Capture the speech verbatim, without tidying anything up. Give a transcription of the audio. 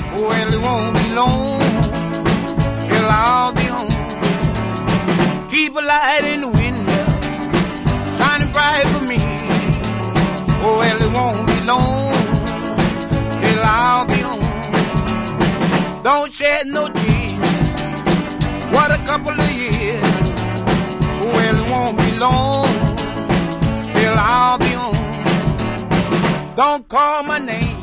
Well, it won't be long till I'll be home. Keep a light in the window, shining bright for me. Oh, well, it won't be long till I'll be home. Don't shed no tears, what a couple of years. Oh, well, it won't be long till I'll be home. Don't call my name,